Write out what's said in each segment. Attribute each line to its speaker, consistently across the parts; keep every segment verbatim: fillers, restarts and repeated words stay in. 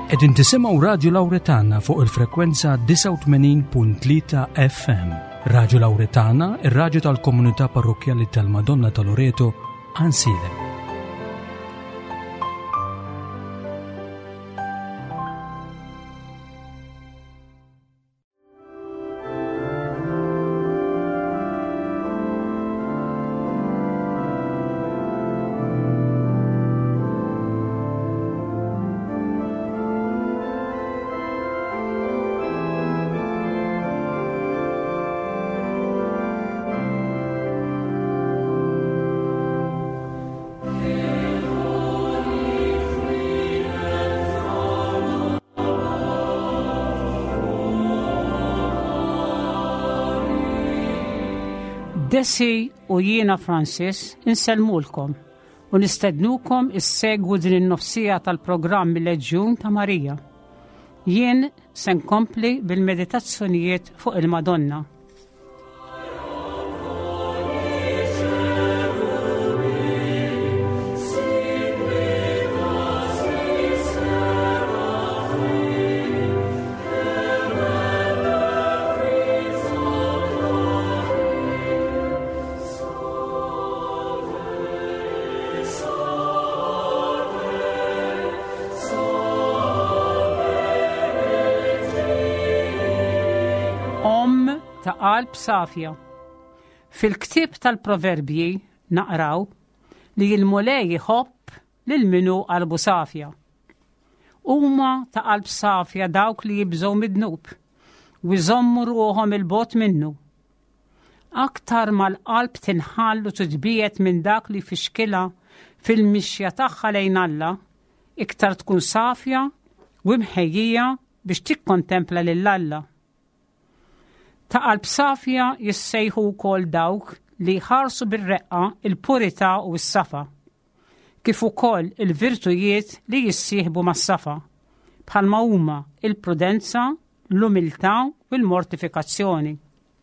Speaker 1: Qegħdin tisimgħu Radio Lawretana fuq il-frekwenza tisa u tmenin punt tlieta F M. Radio Lawretana, ir-radju tal-Komunità Parrokjali tal-Madonna ta' Loreto, Ansile.
Speaker 2: Desi u jiena Francis insellmulkom u nistednukom is-segwu din in-nofsija tal-programm Leġjun ta' Marija. Jien se nkompli bil-meditazzjonijiet fuq il-Madonna. Ta' qalb safja. Fil-ktib tal-Proverbji naqraw li l-mulej jħobb lil minu qalbu safja. Huma ta' qalb safja dawk li jibżgħu mid-dnub u jżommu ruħhom il-bot minnu. Aktar mal-qalb tinħallu titbiet minn dak li fixkilha fil-mixja tagħha lejn Alla, iktar tkun safja u mħejjija biex tikkontempla lil Alla. Ta' qalb safja jissejħu wkoll dawk li jħarsu bir-reqqa il-purità u s-safa, kif ukoll il-virtujiet li jissieħbu mas-safa, bħalma huma il-prudenza, l-umiltà u l-mortifikazzjoni.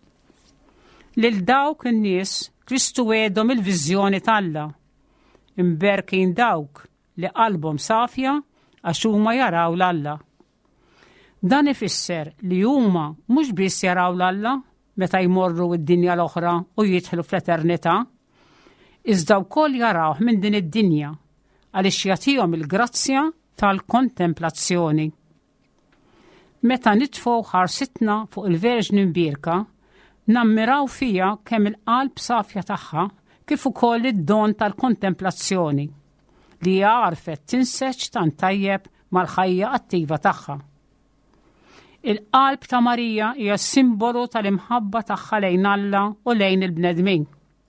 Speaker 2: Lil dawk in-nies Kristu wedhom il-viżjoni tal-Alla, imberkin dawk li qalbhom safja għax huma jaraw l-Alla. Dan ifisser li huma mhux biss jaraw l-Alla meta jmorru id-dinja l-oħra u jidħlu fl-eternità, iżda wkoll jarawh minn din id-dinja għaliex jagħtihom il-grazzja tal-kontemplazzjoni. Meta nitfgħu ħarsitna fuq il-Verġni Mbierka, nammiraw fija kemm il-qalb safja tagħha kif ukoll id-don tal-kontemplazzjoni li hija għarfet tinseċ tant tajjeb mal-ħajja attiva tagħha. Il-qalb ta' Marija hija simbolu tal-imħabba tagħha lejn Alla u lejn il-bnedmin.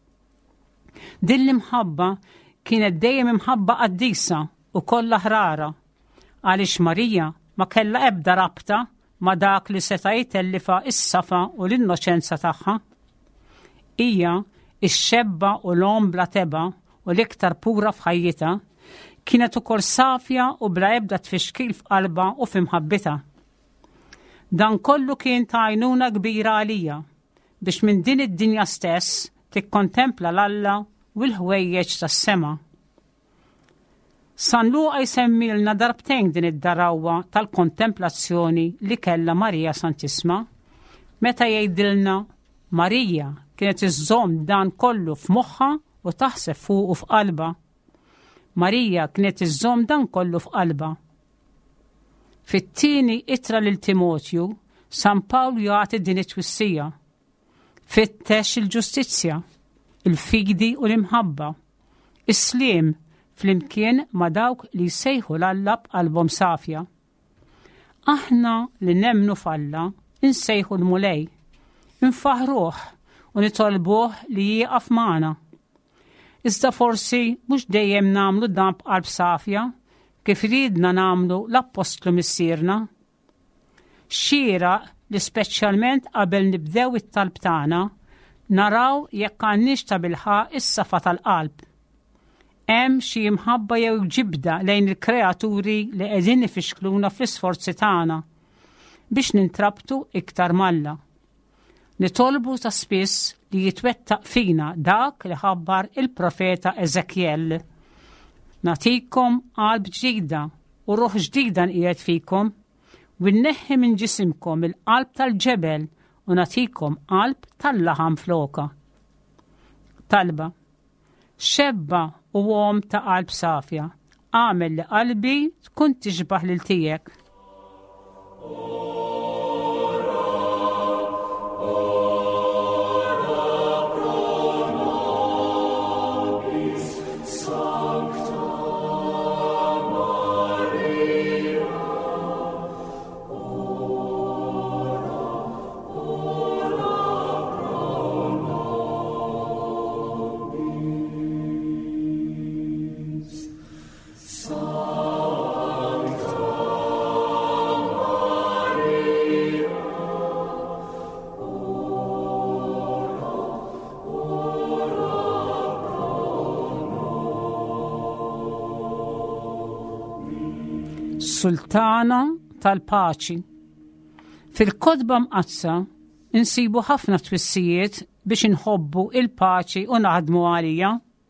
Speaker 2: Din l-imħabba kienet dejjem imħabba qaddisa u kollha ħrara, għaliex Marija ma kellha ebda rabta ma' dak li seta' jitellifa is-safa u l-innoċenza tagħha. Hija x-xebba u l-om bla teba u l-iktar pura f'ħajjitha kienet ukoll safja u bla ebda tfixkil f'qalba u f'imħabbitha. Dan kollu kien ta' għajnuna kbira għalija biex minn din id-dinja stess tikkontempla l-Alla u l-ħwejjeġ tas-sema. San Luqa jsemmilna darbtejn din id-darawwa tal-kontemplazzjoni li kellha Marija Santisma, meta jgħidilna Marija kienet iżżomm dan kollu f'moħħha u taħseb fuq u f'qalba. Marija kienet iżżomm dan kollu f'qalba. Fit-tieni ittra lil Timotju, San Pawl jagħti din it-twissija. Fittex il-ġustizzja, il-figdi u l-imħabba, is-sliem flimkien ma' dawk li jsejħu l-Alla b'qalbhom safja. Aħna li nemmnu f'Alla insejħu l-mulej, infaħruh u nitolbuh li jieqaf magħna. Iżda forsi mhux dejjem nagħmlu dan b'qalb safja kif ridna nagħmlu l-Apostlu missierna. Xieraq li speċjalment qabel nibdew it-talb tagħna naraw jekk għandniex ta' bilħaq is-safa tal-qalb. Hemm xi mħabba jew ġibda lejn il-kreaturi li qegħdin ifixkluna fl-isforzi tagħna biex nintrabtu iktar malla. Nitolbu ta' spiss li jitwettaq fina dak li ħabbar il-profeta Eżekjell. Natikom qalb ġdida u ruħ ġdida qiegħed fikom u nneħħi minn ġisimkom il-qalb tal-ġebel u nagħtikom qalb tal-laħam floka. Talba. Xebba u għom ta' qalb safja, għamel li qalbi tkun tixbaħ lil tiegħek. Sultana tal-paċi. Fil-kodba mqazza insibu ħafna twissijiet biex inħobbu il-paċi u naħdmu għalija.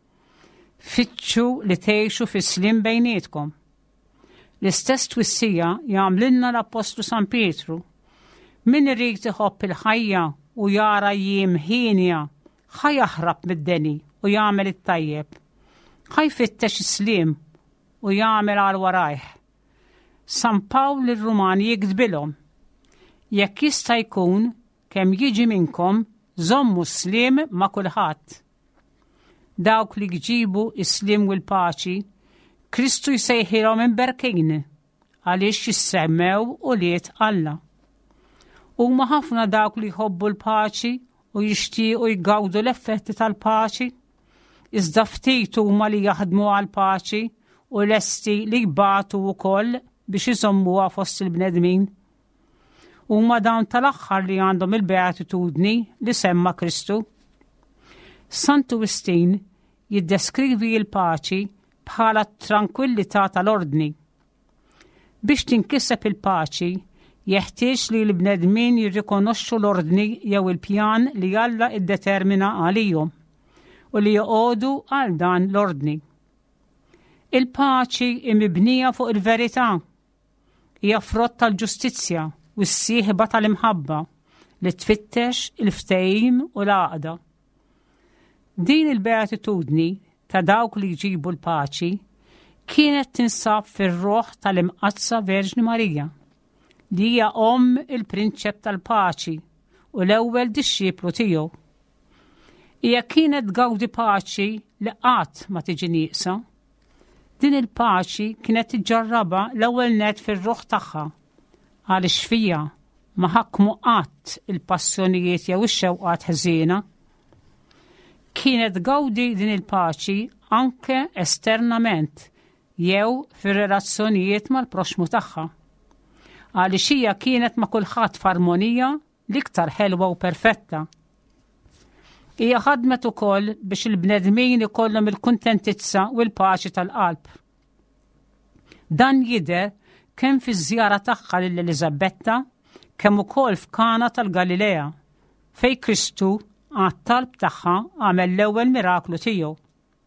Speaker 2: Fitxu li tgħixu fis-slim bejnietkom. L-istess twissija jagħmlilna l-Apostlu San Pietru. Min irid iħobb il-ħajja u jara jiem ħinja, ħaj jaħrab mid-deni u jagħmel it-tajjeb. Ħaj fittex is-slim u jagħmel għal warajh. San Pawl ir-Rumani jikdbilhom. Jekk jista' jkun kemm jiġi minnkom żommu slim ma' kulħadd. Dawk li jġibu is-slim u l-paċi, Kristu jsejħilhom imberkin għaliex jissemmew ulied Alla. Huma ħafna dawk li jħobbu l-paċi u jixtiequ jgawdu l-effetti tal-paċi, iżda ftit huma li jaħdmu għall-paċi u lesti li jbagħtu wkoll biex iżommuha fost il-bnedmin. Huma dawn tal-aħħar li għandhom il-beatitudni li semma Kristu. Sant Augustin jiddeskrivi l-paċi bħala tranquillità tal-ordni. Biex tinkiseb il-paċi, jeħtieġ li l-bnedmin jirrikonoxxu l-ordni jew il-pjan li Alla iddetermina għalihom u li joqogħdu għal dan l-ordni. Il-paċi imibnija fuq il-verità, hija frott tal-ġustizzja u s-sieħba tal-imħabba li tfittex il-ftehim u l-għaqda. Din il-beatitudni ta' dawk li jġibu l-paċi kienet tinsab fir-roħ tal-imqazza Verġni Marija, li hija omm il-prinċep tal-paċi u l-ewwel dixxieplu tiegħu. Hija kienet gawdi paċi li qatt ma tiġi nieqsa. Din il-paċi kienet tiġġarraba l-ewwel net fir-ruħ tagħha għaliex fija ma ħakkmu qatt il-passjonijiet jew ix-xewqat ħżiena. Kienet gawdi din il-paċi anke esternament jew fir-relazzjonijiet mal-proxmu tagħha. Għaliex hija kienet ma' kulħadd f'armonija l-iktar ħelwa u perfetta. Hija ħadmet ukoll biex il-bnedmin ikollhom il-kuntentizza u l-paċi tal-qalb. Dan jidher kemm fiż-żjara tagħha lil Eliżabetta kemm ukoll f'Kana tal-Galilea fejn Kristu għat-talb tagħha għamel l-ewwel miraklu tiegħu.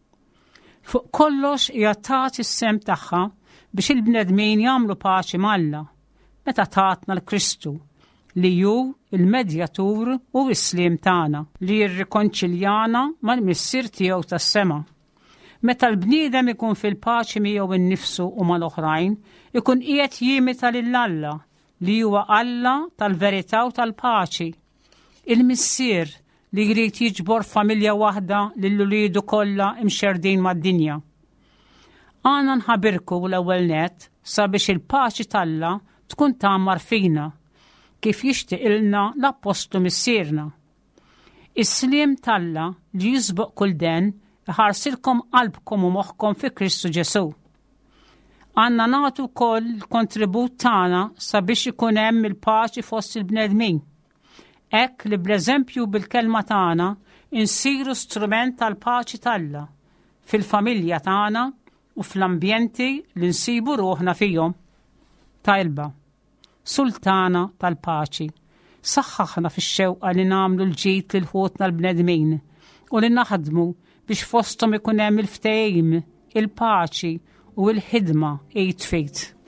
Speaker 2: Fuq kollox hija tagħti s-sem tagħha biex il-bnedmin jagħmlu paċi mal-Alla meta tatna l-Kristu li ju il-medjatur u s-slim tagħna li jirrikonċiljana mal-missier tiegħu tas-sema. Meta l-bniedem ikun fil-paċi miegħu innifsu u mal-oħrajn, ikun qiegħed jimita lil Alla li huwa Alla tal-verità u tal-paċi. Il-missier li jrid jiġbor familja waħda lil uliedu kollha imxerdin mad-dinja. Għandna nħabbirku l-ewwel nett sabiex il-paċi tal-Alla tkun tagħmar fina kif jixtieq ilna l-Apostlu missierna. Is-sliem tal-Alla li jisbuq kull den iħarsilkom qalbkom u moħħkom fi Kristu Ġesu. Għandna nagħtu wkoll il-kontribut tagħna sabiex ikun hemm il-paċi fost il-bnedmin. Hekk li bl-eżempju bil-kelma tagħna insiru strument tal-paċi tal-Alla fil-familja tagħna u fl-ambjenti li nsibu ruħna fihom. Talba. Sultana tal-paċi, saħħaħna fix-xewqa li nagħmlu l-ġid lil ħutna l-bnedmin u li naħdmu biex fosthom ikun hemm il-ftehim, il-paċi u l-ħidma ejt fejt.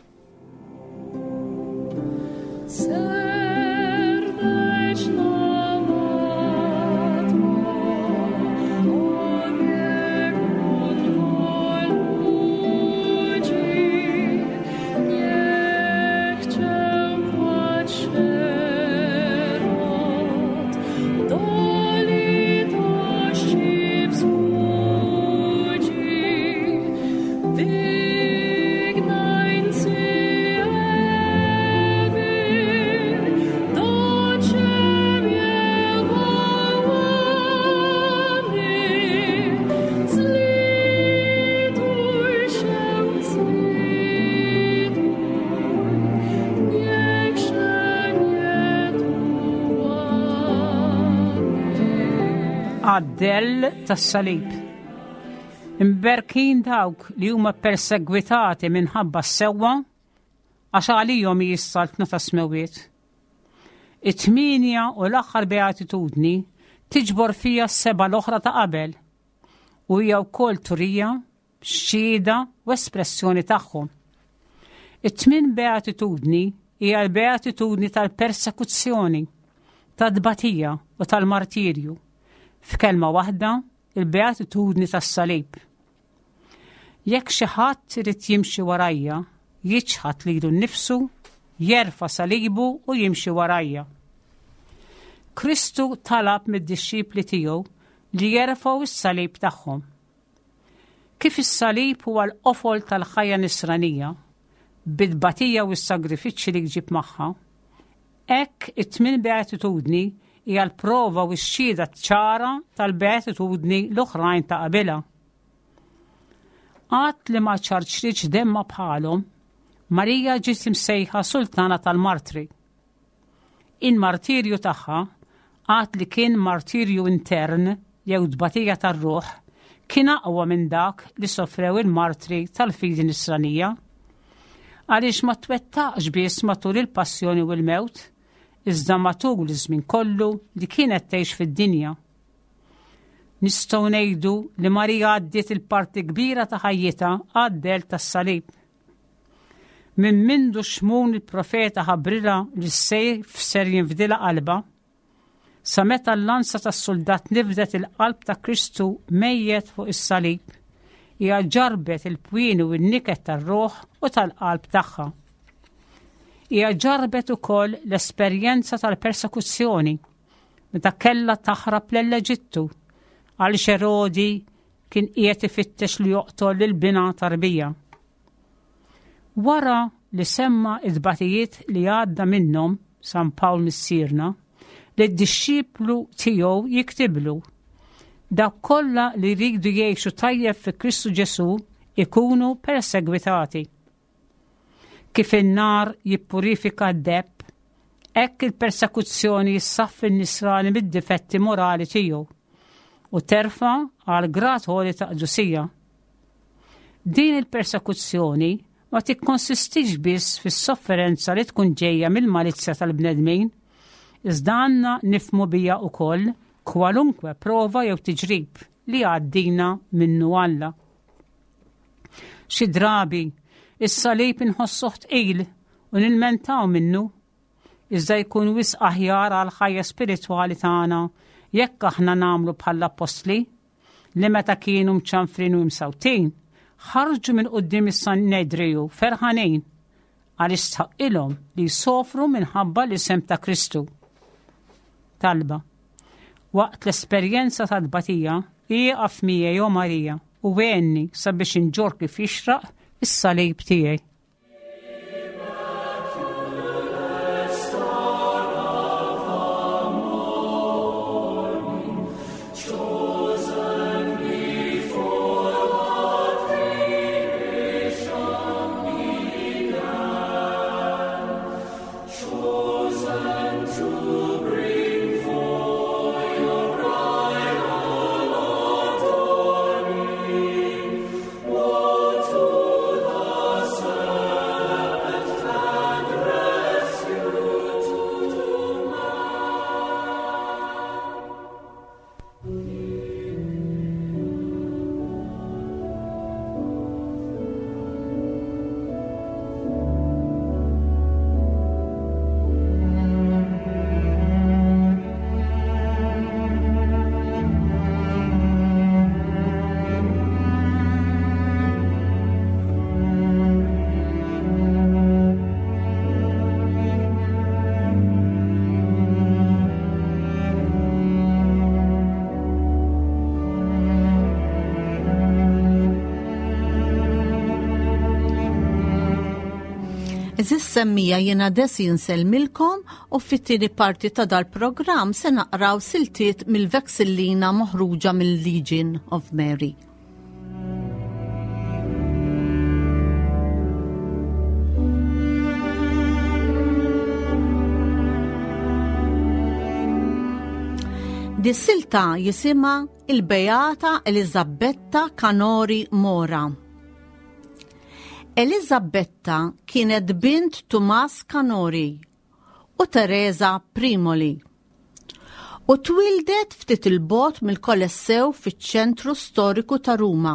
Speaker 2: Għaddell tas-salib. Imberkin dawk li huma persegwitati minħabba s-sewwa għax għalihom jissaltna ta' smewiet. It-tminja u l-aħħar beatitudni tiġbor fija s-seba l-oħra ta' qabel u hija wkoll turija, xhieda u espressjoni tagħhom. It-tmien beatitudni hija l-beatitudni tal-persekuzzjoni, tad-dbatija u tal-martirju. F'kelma waħda, il-beatitudni tas-salib. Jekk xi ħadd irid jimxi warajja, jiġħad lilu nnifsu, jerfa' salibu u jimxi warajja. Kristu talab mid-dixxipli tiegħu li jerfgħu s-salib tagħhom. Kif is-salib huwa l-qofol tal-ħajja nisranija, bid-batija u s-sagrifiċċji li jġib magħha, hekk it-tmien beatitudni hija l-prova u x-xhieda ċara tal-beatitudni l-oħrajn ta' qabilha. Qatt li ma ċarċritx demma bħalhom, Marija ġiet imsejħa sultana tal-martri. In-martirju tagħha qatt li kien martirju intern jew dbatija tar-ruħ kien aqwa minn dak li sofrew il-martri tal-fidi nisranija għaliex ma twettaqx biss matul il-passjoni u l-mewt, iżda matul iż-żmien kollu li kienet tgħix fid-dinja. Nistgħu ngħidu li Marija għaddiet il-parti kbira ta' ħajjitha għaddel tas-salib. Minn mindu xmun il-profeta ħabrilha li s-sejf ser jinfdilha qalba, sa meta l-lanza tas-soldat nifdet il-qalb ta' Kristu mejjed fuq is-salib, hija ġarbet il-pwien u n-niket tar-ruħ u tal-qalb tagħha. Hija ġarbet ukoll l-esperjenza tal-persekuzzjoni meta kellha taħrab l-Eġittu għaliex Erodi kien qiegħed ifittex li joqtol lil bina tarbija. Wara li semma id-batijiet li għadda minnhom San Pawl missierna li d-dixxiplu tiegħu jiktiblu dak kollha li jridu jgħixu tajjeb fi Kristu Ġesu ikunu persegwitati. Kif in-nar jippurifika d-depp, hekk il-persekuzzjoni jissaffi n-nisrani mid-difetti morali tiegħu u terfa' għal grat ħoli ta' qdusija. Din il-persekuzzjoni ma tikkonsistix biss fis-sofferenza li tkun ġejja mill-malizzja tal-bnedmin, iżda għandna nifhmu bija wkoll kwalunkwe prova jew tiġrib li għaddina minnu Alla. Xi drabi is-salib inħossuh tqil u nilmentaw minnu, iżda jkun wisq aħjar għal ħajja spiritwali tagħna jekk aħna nagħmlu bħall-apostli li meta kienu mċanfrin u msawtin ħarġu minn quddiem is-Sanedriju ferħanin għaliex tħaqqilhom li jsofru minħabba l-isem ta' Kristu. Talba. Waqt l-esperjenza tal-batija ieqaf miegħi u Marija u għenni sabiex inġor kif jixraq is-salib tiegħi.
Speaker 3: Son Eżis semmija jiena des jinselmilkom u fit-tieni parti ta' dal-programm se naqraw siltiet mill-veksillina moħruġa mill-Legion of Mary. Di silta jisima il-Beata Elisabetta Canori Mora. Elisabetta kienet bint Tomas Canori u Teresa Primoli u twildet ftit il-bot mill-Kolossew fiċ-ċentru storiku ta' Ruma.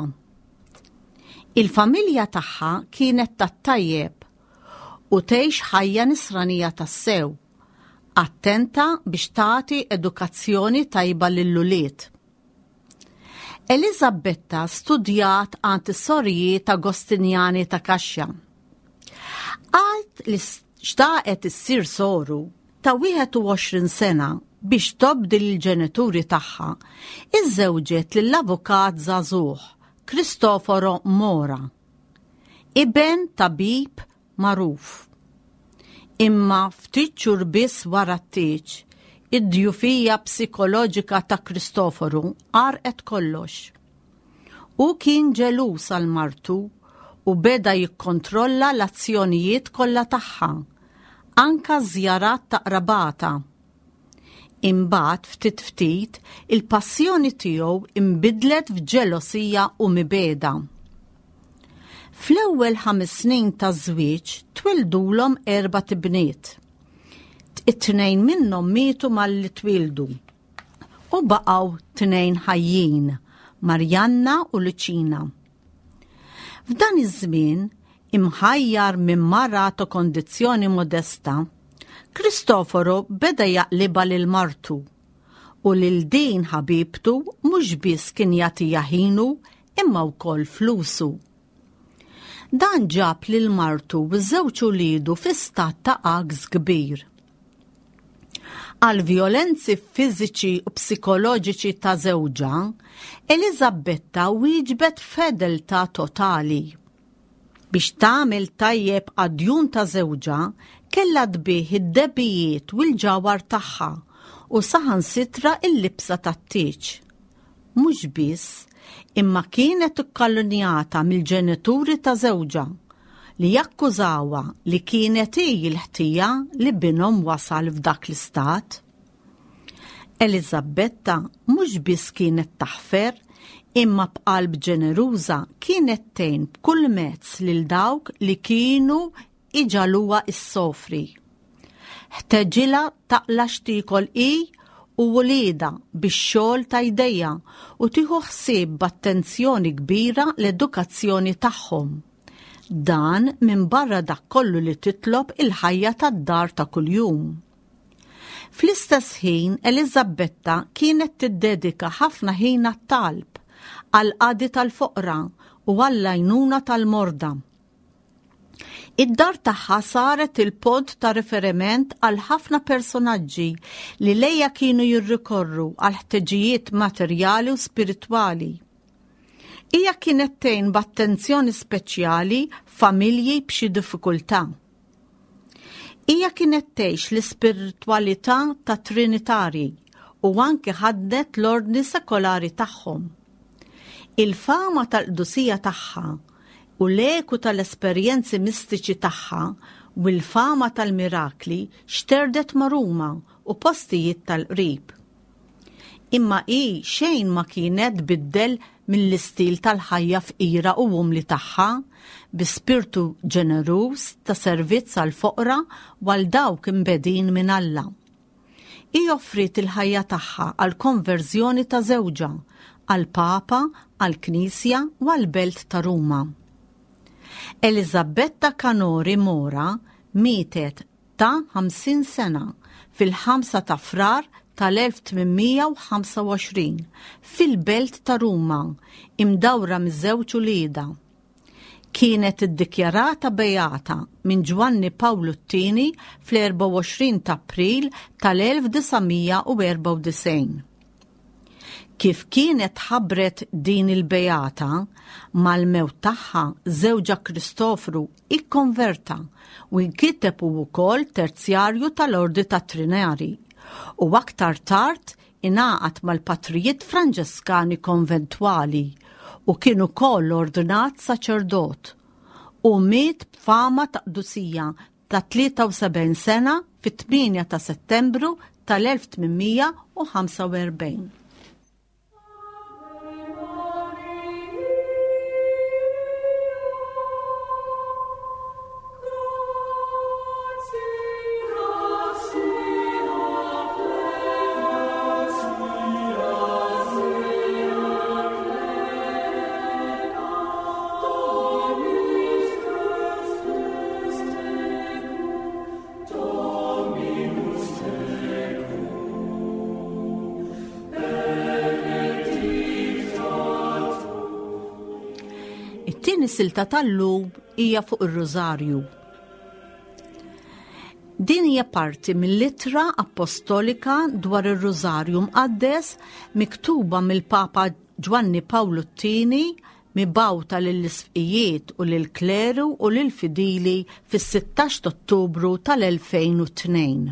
Speaker 3: Il-familja tagħha kienet tat-tajjeb u tgħix ħajja nisranija tas-sew, attenta biex tagħti edukazzjoni tajba lill-ulied. Elisabetta studjat għand is-sorji ta' Agostinjani ta' Kaxxa. Għalt li xtaqet issir soru ta' wieħed u għoxrin sena biex tobdil il-ġenituri tagħha, iżżewġet lill-avukat żagħżugħ Cristoforo Mora, iben tabib magħruf. Imma ftit xhur biss wara t-tieġ, id-djufija psikoloġika ta' Kristoforu għarqet kollox. U kien ġelus għal martu u beda jikkontrolla l-azzjonijiet kollha tagħha, anka żjarat ta' qrabata. Imbagħad ftit ftit il-passjoni tiegħu imbidlet f'ġelosija u mibeda. Fl-ewwel ħames snin ta' żwieġ twildulhom erba' tibniet. It-tnejn minnhom mietu malli twildu u baqgħu tnejn ħajjin, Marjanna u Luċina. F'dan iż-żmien, imħajjar minn mara ta' kondizzjoni modesta, Kristoforo beda jaqliba lil martu u lil din ħabibtu mhux biss kien jagħtiha ħinu imma wkoll flusu. Dan ġab lil martu u żewġ uliedu fi stat ta' għagż kbir. Għal violenzi fiżiċi u psikoloġiċi ta' żewġa, Elisabetta wieġbet fedeltà totali. Biex tagħmel tajjeb għad-djun ta' żewġa, kellha tbieħ id-debijiet u l-ġawar tagħha u saħansitra l-libsa tat-tieġ. Mhux biss, imma kienet ikkalunjata mill-ġenituri ta' żewġa li jakkużawha li kienet hi l-ħtija li binhom wasal f'dak l-istat. Elisabetta mhux biss kienet taħfer, imma b'qalb ġeneruża kienet tgħin b'kull mezz lil dawk li kienu iġaluha issofri. Ħteġilha taqla x'tikol hi u wlieda bix-xogħol ta' jdejja u tieħu ħsieb b'attenzjoni kbira l-edukazzjoni tagħhom. Dan minn barra dak kollu li titlob il-ħajja tad-dar ta' kuljum. Fl-istess ħin, Elisabetta kienet tiddedika ħafna ħin għat-talb, għall-qadi tal-foqra u għall-għajnuna tal-morda. Id-dar tagħha saret il-pod ta' riferiment għal ħafna personaġġi li lejha kienu jirrikorru għal ħtiġijiet materjali u spiritwali. Hija kienet tgħin b'attenzjoni speċjali familji b'xi diffikultà. Hija kienet tgħix l-ispiritwalità ta' Trinitari u anke ħaddet l-ordni sekolari tagħhom. Il-fama tal-qdusija tagħha u l-eku tal-esperjenzi mistiċi tagħha u l-fama tal-mirakli xterdet ma' Ruma u postijiet tal-qrib. Imma hi xejn ma kienet biddel mill-istil tal-ħajja fqira u umli tagħha bi spirtu ġeneruż ta' servizz għal foqra għal dawk imbedin minn Alla. Hi offrit il-ħajja tagħha għal konverżjoni ta' żewġa, għal Papa, għal Knisja u għal Belt ta' Ruma. Elisabetta Canori Mora mietet ta' ħamsin sena fil-ħamsa ta' frar tal-elf tminmija u ħamsa u għoxrin fil-Belt ta' Ruma, imdawra miż-żewġ ulieda. Kienet iddikjarata bejata minn Ġwanni Pawlu t-tieni fl-erba' u għoxrin ta' April tal-elf disamija u erba' u disgħin. Kif kienet ħabbret din il-bejata mal-mewt tagħha żewġa Kristofru ikkonverta u nkiteb ukoll terzjarju tal-Ordi ta' Trinari u aktar tard ingħaqad mal-Patrijiet Franġeskani konventwali u kien ukoll ordinat saċerdot u miet b'fama ta' qdusija ta' tlieta u sebgħin sena fit-tminja ta' Settembru tal-elf tminmija u ħamsa u erbgħin. Is-silta tal-lum hija fuq ir-Rożarju. Din hija parti mill-littra apostolika dwar ir-Rożarju mqaddes miktuba mill-Papa Ġwanni Pawlu t-tieni mibgħuta lill-isqfijiet u lill-kleru u lill-fidili fis-sittax ta' Ottubru tal-elfejn u tnejn.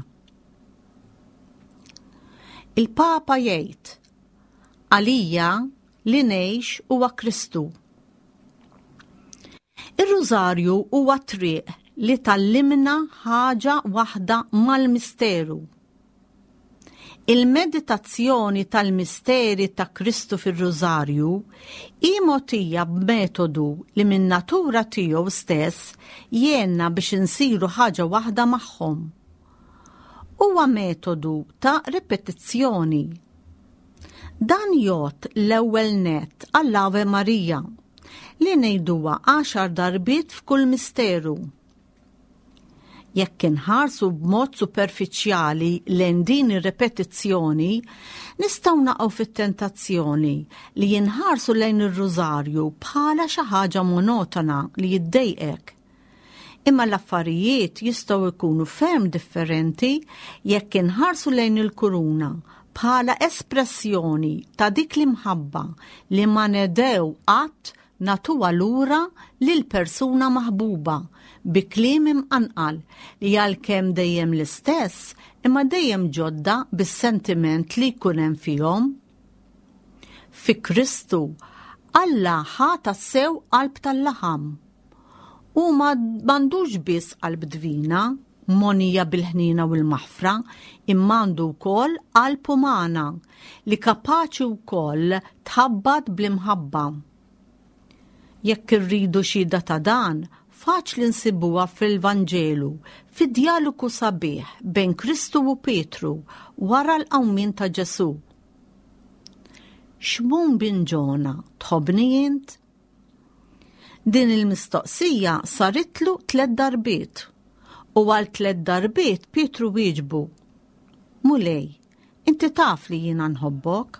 Speaker 3: Il-Papa jgħid: Għalija li ngħix huwa Kristu. Ir-Rożarju huwa triq li tallimna ħaġa waħda mal-misteru. Il-meditazzjoni tal-misteri ta' Kristu fir-Rożarju hi mogħtija b'metodu li min natura tiegħu stess jgħinna biex insiru ħaġa waħda magħhom. Huwa metodu ta' ripetizzjoni. Dan jgħod l-ewwel nett għall-Ave Marija li ngħiduha għaxar darbiet f'kull misteru. Jekk inħarsu b'mod superfiċjali lejn din ir-repetizzjoni, nistgħu naqgħu fit-tentazzjoni li jinħarsu lejn ir-Rożarju bħala xi ħaġa monotona li jiddejqek. Imma l-affarijiet jistgħu jkunu ferm differenti jekk inħarsu lejn il-kuruna bħala espressjoni ta' dik l-imħabba li ma nedew qatt natuha lura lil persuna maħbuba bi kliem imqanqal li għalkemm dejjem l-istess imma dejjem ġodda bis-sentiment li jkun hemm fihom. Fi Kristu Alla ħa tassew qalb tal-laħam u ma m'għandux biss qalb dvina monija bil-ħnina u l-maħfra imma għandu wkoll qalb umana li kapaċi wkoll tħabbad bl-imħabba. Jekk irridu xhieda ta' dan, faċli nsibuha fil-Vanġelu, fid-dialogu sabiħ bejn Kristu u Petru wara l-qawmien ta' Ġesu. X'mun bin Ġona, tħobbni int? Din il-mistoqsija saritlu tliet darbiet u għal tliet darbiet Petru wieġbu: Mulej, inti taf li jiena nħobbok?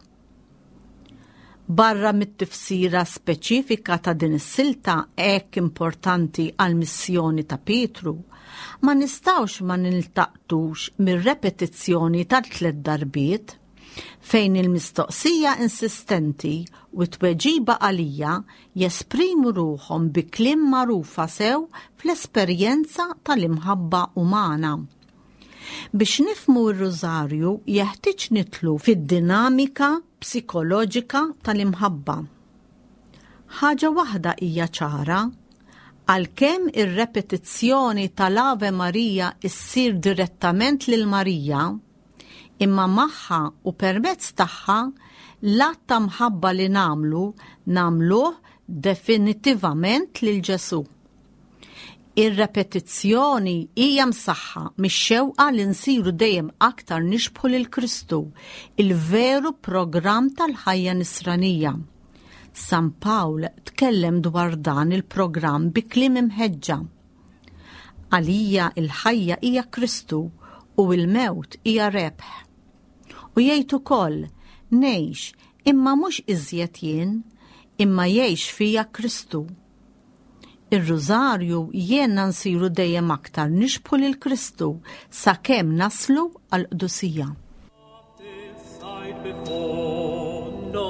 Speaker 3: Barra mit-tifsira speċifika ta' din is-silta hekk importanti għal missjoni ta' Petru, ma nistgħux ma niltaqtux mir-repetizzjoni tal-tliet darbiet fejn il-mistoqsija insistenti u t-tweġiba għalija jesprimu ruhom bi kliem magħrufa sew fl-esperjenza tal-imħabba umana. Biex nifhmu r-Rożarju jeħtieġ nidħlu fid-dinamika psikoloġika tal-imħabba. Ħaġa waħda hija ċara, għalkemm ir-repetizzjoni tal-Ave Marija issir direttament lil Marija, imma magħha u permezz tagħha l-att ta' mħabba li nagħmlu nagħmluh definitivament lil Ġesu. Ir-repetizzjoni hija msaħħa mix-xewqa li nsiru dejjem aktar nixbħu lil Kristu, il-veru programm tal-ħajja nisranija. San Pawl tkellem dwar dan il-programm bi kliem imħeġġa. Għalija il-ħajja hija Kristu u l-mewt hija rebħ. U jgħid ukoll ngħix imma mhux iżjed jien, imma jgħix fija Kristu. Ir-Rożarju jienna nsiru dejjem aktar nixbħu lil Kristu sakemm naslu għall-qdusija.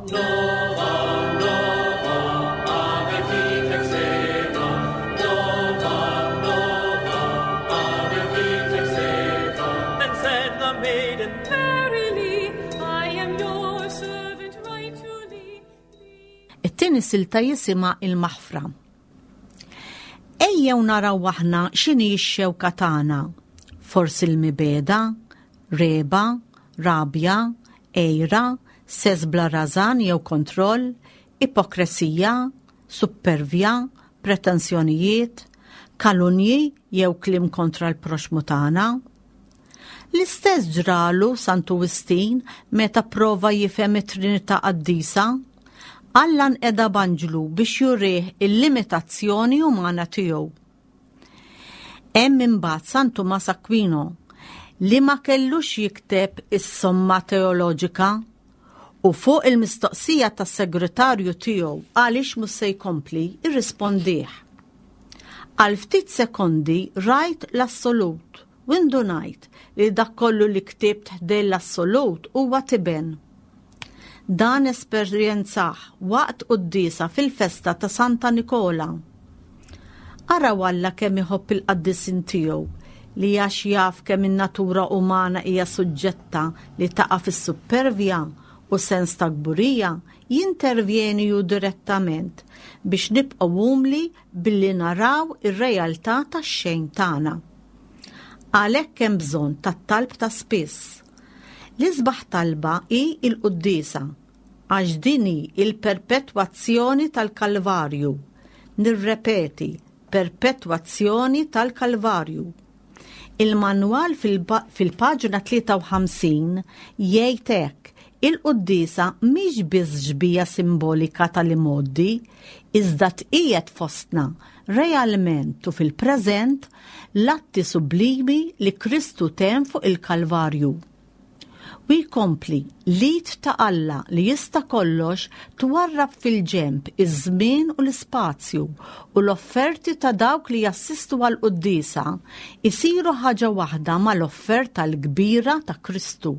Speaker 3: It-tieni silta jisima il-maħfra. Ejjew naraw aħna x'inhi x-xewka tagħna. Forsi l-mibeda, reba, rabja, ejra, sess bla rażan jew kontroll, ipokresija, supervja, pretenzjonijiet, kalunji jew kliem kontra l-proxmu tagħna. L-istess ġralu Santu Wistin meta prova jifhem it-Trinità Qaddisa, Allan edha banġlu biex jurih il-limitazzjoni umana tiegħu. Hemm imbagħad San Tumas Aquino li ma kellux jikteb is-somma teoloġika u fuq il-mistoqsija tas-segretarju tiegħu għaliex mhux se jkompli irrispondih. Għal ftit sekondi rajt l-assolut u indunajt li dak kollu li ktibt ħdej l-assolut huwa tiben. Dan esperjenzaħ waqt qudiesa fil-festa ta' Santa Nikola. Araw Alla kemm iħobb il-qaddisin tiegħu li għax jaf kemm in-natura umana hija suġġetta li taqa' fis-supervja u sens ta' gburija jintervjeni ju direttament biex nibqgħu umli billi naraw ir-realtà tax-xejn tagħna. Għalhekk hemm bżonn tat-talb ta' spiss. L-isbaħ talba hi il-qudiesa għax dini il-perpetwazzjoni tal-Kalvarju. Nirrepeti, perpetwazzjoni tal-Kalvarju. Il-manwal fil-paġna tlieta u ħamsin jgħid hekk il-qudiesa mhix biss ġbija simbolika tal-imoddi, iżda tqiegħed fostna realment u fil-preżent l-atti sublimi li Kristu tem fuq il-Kalvarju. U jkompli lit ta' Alla li jista' kollox twarrab fil-ġemp iż-żmien u l-ispazju u l-offerti ta' dawk li jassistu għal qudiesa isiru ħaġa waħda mal-offerta l-kbira ta' Kristu.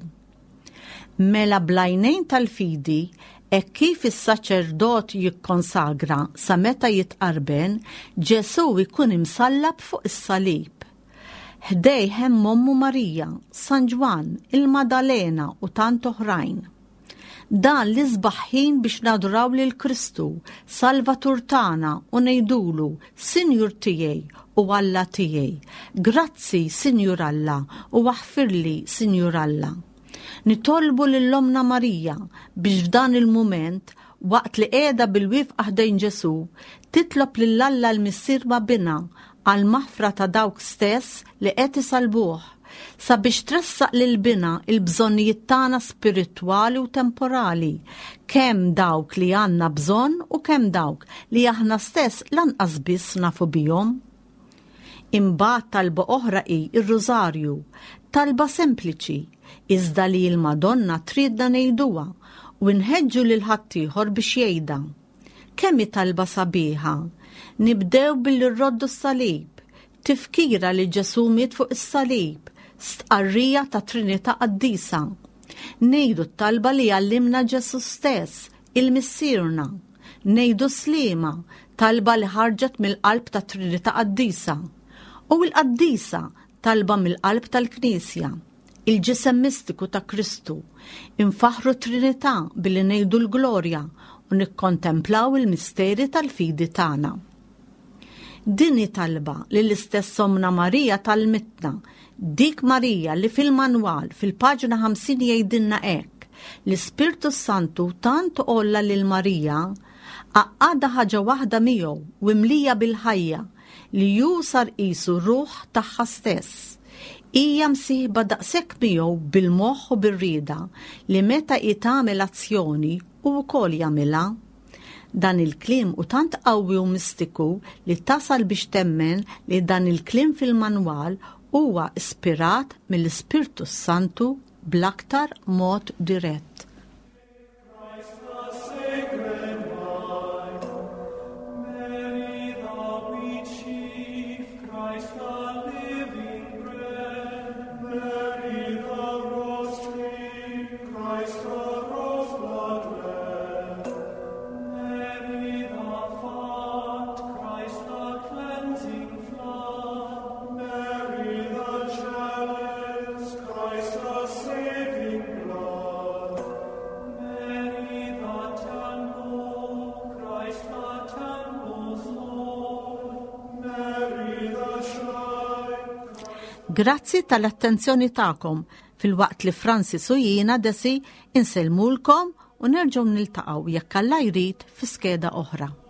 Speaker 3: Mela blajnejn tal-fidi hekk kif is-saċerdot jikkonsagra sa meta jitqarben, Ġesu jkun imsallab fuq is-salib. Ħdej hemm Ommu Marija, San Ġwan, il-Madalena u tant oħrajn. Dan li sbaħħin biex naduraw lil Kristu, Salvatur tagħna u ngħidulu Sinjur tiegħi u Alla tiegħi. Grazzi Sinjur Alla u waħfirli Sinjur Alla. Nitolbu lill-Omna Marija biex f'dan il-mument waqt li qiegħda bil-wifqa ħdejn Ġesu titlob lil Alla l-missier ma' bina għal maħfra ta' dawk stess li qed isalbuh sabiex tressaq lil bina il-bżonnijiet tagħna spiritwali u temporali, kemm dawk li għandna bżonn u kemm dawk li aħna stess lanqas biss nafu bihom. Imbagħad talba oħra hi ir-Rużarju, talba sempliċi, iżda li l-Madonna tridna ngħiduha u nħeġġu lil ħaddieħor biex jgħidha. Kemm hi talba sabiħa. Nibdew billi rroddu s-salib, tifkira li Ġesu miet fuq is-salib, stqarrija ta' Trinità Qaddisa. Ngħidu t-talba li għallimna Ġesu stess, il-missierna. Ngħidu slima, talba li ħarġet mill-qalb ta' Trinità Qaddisa. U l-Qaddisa talba mill-qalb tal-Knisja, il-ġisem mistiku ta' Kristu. Infaħru Trinità billi ngħidu l-glorja u nikkontemplaw il-misteri tal-fidi tagħna. Dini talba li l-istess Omna Marija talmitna, dik Marija li fil-manwal fil-paġna ħamsin jgħidilna hekk, l-Ispirtu Santu tant olla lil Marija għaqada ħaġa waħda miegħu u mlija bil-ħajja li jusar qisu ruħ tagħha stess. Hija msieħba daqshekk miegħu bil-moħħ u bir-rieda li meta hi tagħmel azzjoni u wkoll jagħmilha. Dan il-kliem u tant qawwi u mistiku li tasal biex temmen li dan il-kliem fil-manwal huwa ispirat mill-Ispirtu Santu bl-aktar mod dirett.
Speaker 4: Christ the rose blood red.
Speaker 3: Grazzi tal-attenzjoni tagħkom fil-waqt li Francis u jiena desi inselmulkom u nerġgħu niltaqgħu jekk Alla jrid fi skeda oħra.